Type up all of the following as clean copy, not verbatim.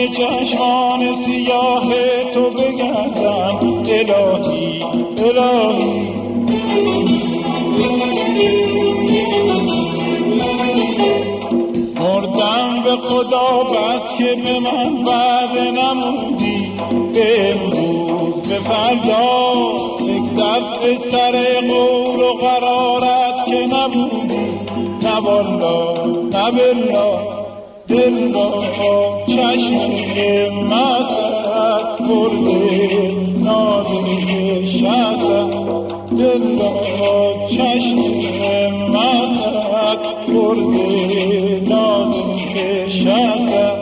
چشمان سیاه تو بگردم الهی الهی. مردم به خدا بس که به من وعده نمودی، به امروز به فردا یک دفع سر قول و قرارت که نبودی. نه والا نه بلا دل را چشم مسرت برده نازی شست، دل را چشم مسرت برده نازی شست.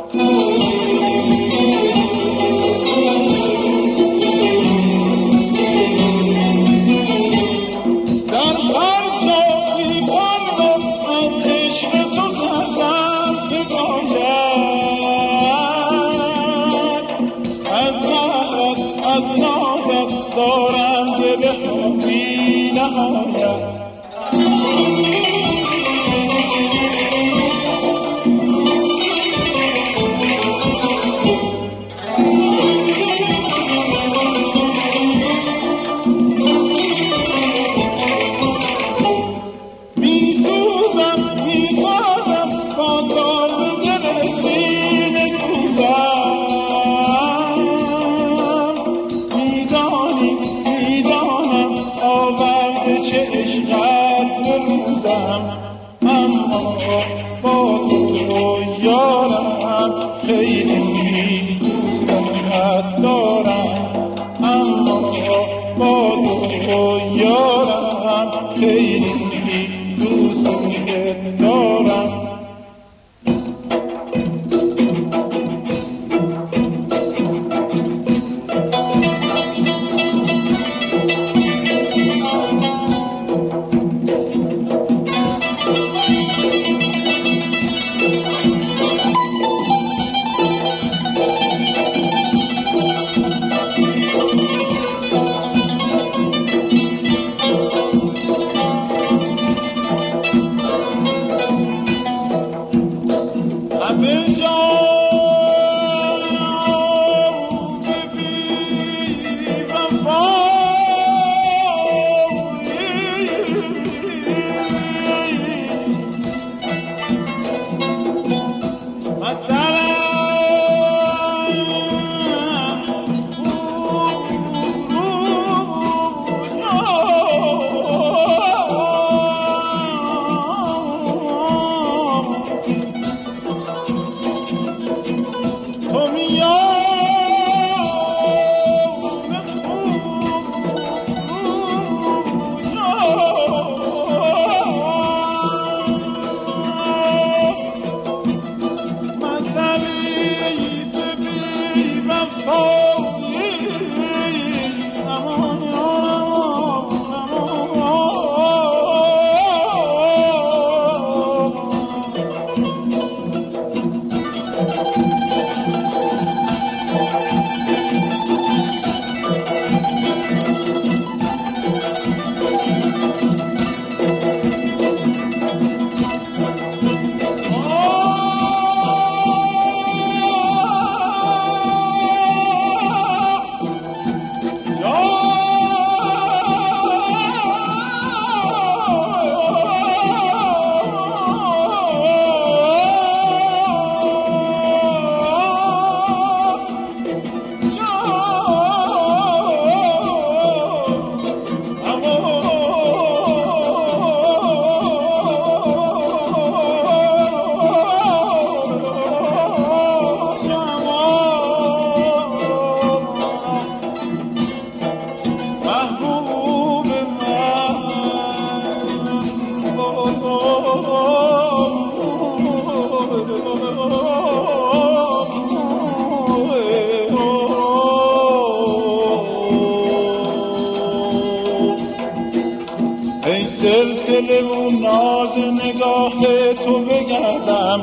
سلسله و ناز نگاه تو بگردم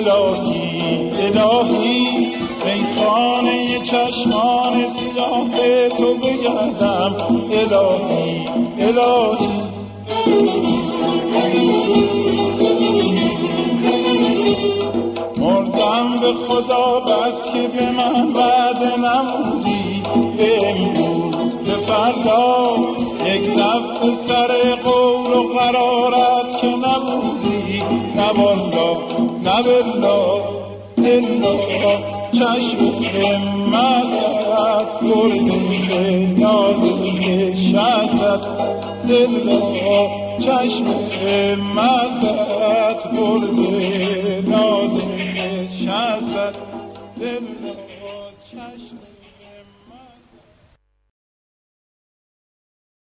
الهی الهی، میخانه چشمان سیاه تو بگردم الهی الهی. مردم به خدا بس که به من وعده نمودی، امروز به فردا یک دفعه سر قول و قرارت که نبودی. نه والا نه بلا الا چشم مست برده نازه شست، دلا چشم مست برده نازه شست، دلا چشم